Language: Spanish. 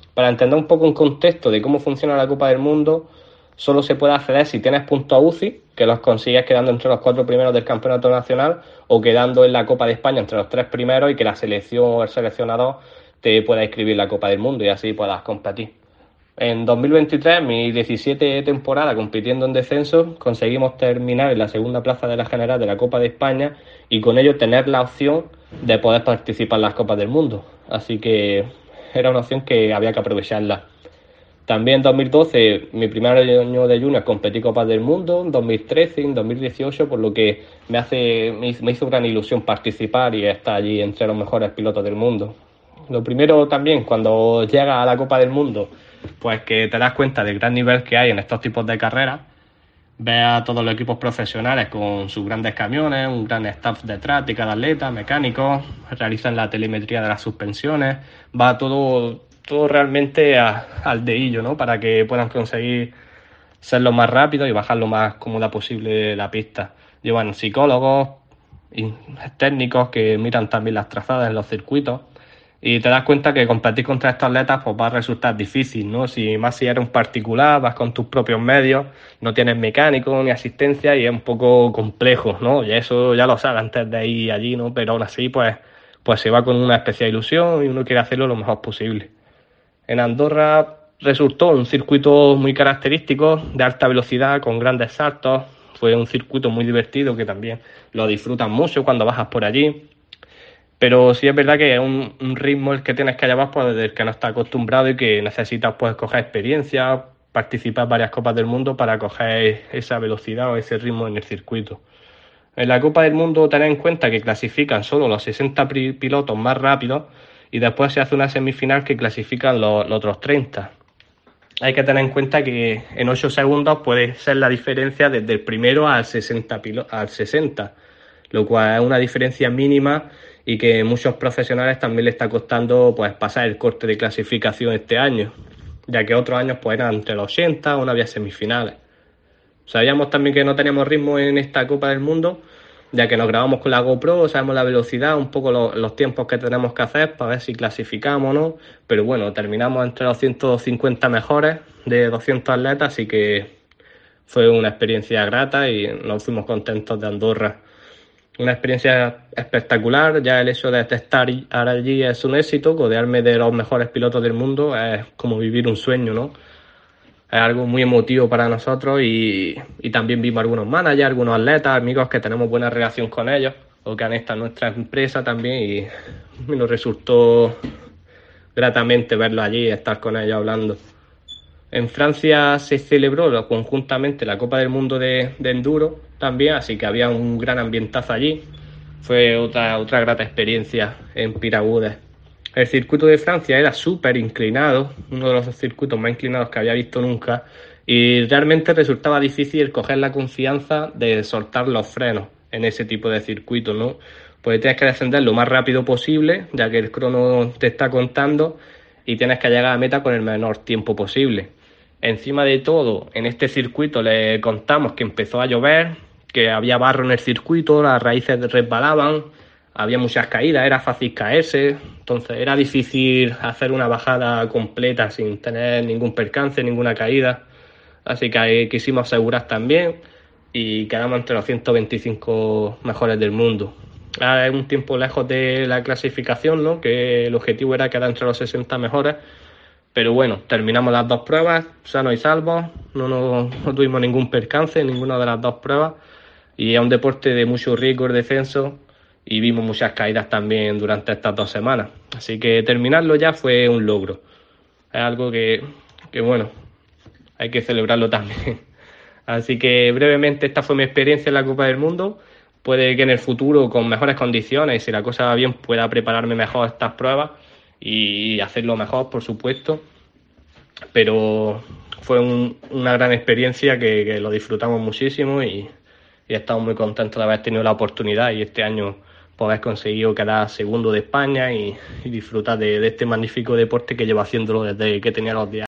Para entender un poco un contexto de cómo funciona la Copa del Mundo, solo se puede acceder si tienes puntos UCI, que los consigues quedando entre los 4 primeros del campeonato nacional o quedando en la Copa de España entre los 3 primeros y que la selección o el seleccionador te pueda inscribir en la Copa del Mundo y así puedas competir. En 2023, mi 17 temporada compitiendo en descenso, conseguimos terminar en la segunda plaza de la general de la Copa de España y con ello tener la opción de poder participar en las Copas del Mundo. Así que era una opción que había que aprovecharla. También en 2012, mi primer año de junior, competí Copas del Mundo, en 2013, en 2018, por lo que me hizo gran ilusión participar y estar allí entre los mejores pilotos del mundo. Lo primero también, cuando llegas a la Copa del Mundo, pues que te das cuenta del gran nivel que hay en estos tipos de carreras. Ves a todos los equipos profesionales con sus grandes camiones, un gran staff detrás de cada atleta, mecánicos, realizan la telemetría de las suspensiones, va todo realmente al dedillo, ¿no? Para que puedan conseguir ser lo más rápido y bajar lo más cómoda posible la pista. Llevan psicólogos y técnicos que miran también las trazadas en los circuitos. Y te das cuenta que competir contra estos atletas pues va a resultar difícil, ¿no? Si eres un particular, vas con tus propios medios, no tienes mecánico ni asistencia y es un poco complejo, ¿no? Y eso ya lo sabes antes de ir allí, ¿no? Pero aún así, pues se va con una especial ilusión y uno quiere hacerlo lo mejor posible. En Andorra resultó un circuito muy característico, de alta velocidad, con grandes saltos. Fue un circuito muy divertido que también lo disfrutas mucho cuando bajas por allí. Pero sí es verdad que es un ritmo el que tienes que llevar pues, desde el que no estás acostumbrado y que necesitas pues coger experiencia, participar en varias Copas del Mundo para coger esa velocidad o ese ritmo en el circuito. En la Copa del Mundo tened en cuenta que clasifican solo los 60 pilotos más rápidos y después se hace una semifinal que clasifican los otros 30. Hay que tener en cuenta que en 8 segundos puede ser la diferencia desde el primero al 60, lo cual es una diferencia mínima y que muchos profesionales también le está costando pues pasar el corte de clasificación este año, ya que otros años pues eran entre los 80 o no había semifinales. Sabíamos también que no teníamos ritmo en esta Copa del Mundo, ya que nos grabamos con la GoPro, sabemos la velocidad, un poco los tiempos que tenemos que hacer para ver si clasificamos o no, pero bueno, terminamos entre los 150 mejores de 200 atletas, así que fue una experiencia grata y nos fuimos contentos de Andorra. Una experiencia espectacular, ya el hecho de estar allí es un éxito, codearme de los mejores pilotos del mundo es como vivir un sueño, ¿no? Es algo muy emotivo para nosotros y también vimos algunos managers, algunos atletas, amigos que tenemos buena relación con ellos o que han estado en nuestra empresa también y nos resultó gratamente verlos allí y estar con ellos hablando. En Francia se celebró conjuntamente la Copa del Mundo de Enduro también, así que había un gran ambientazo allí. Fue otra grata experiencia en Piragudes. El circuito de Francia era súper inclinado, uno de los circuitos más inclinados que había visto nunca, y realmente resultaba difícil coger la confianza de soltar los frenos en ese tipo de circuito, ¿no? Pues tienes que descender lo más rápido posible, ya que el crono te está contando, y tienes que llegar a meta con el menor tiempo posible. Encima de todo, en este circuito le contamos que empezó a llover, que había barro en el circuito, las raíces resbalaban, había muchas caídas, era fácil caerse, entonces era difícil hacer una bajada completa sin tener ningún percance, ninguna caída. Así que ahí quisimos asegurar también y quedamos entre los 125 mejores del mundo. Ahora es un tiempo lejos de la clasificación, ¿no? Que el objetivo era quedar entre los 60 mejores. Pero bueno, terminamos las dos pruebas, sanos y salvos, no tuvimos ningún percance en ninguna de las dos pruebas y es un deporte de mucho riesgo el descenso y vimos muchas caídas también durante estas 2 semanas. Así que terminarlo ya fue un logro. Es algo que bueno, hay que celebrarlo también. Así que brevemente esta fue mi experiencia en la Copa del Mundo. Puede que en el futuro con mejores condiciones, si la cosa va bien, pueda prepararme mejor estas pruebas y hacerlo mejor, por supuesto, pero fue una gran experiencia que lo disfrutamos muchísimo y estamos muy contentos de haber tenido la oportunidad y este año pues haber conseguido quedar segundo de España y disfrutar de este magnífico deporte que llevo haciéndolo desde que tenía los 10 años.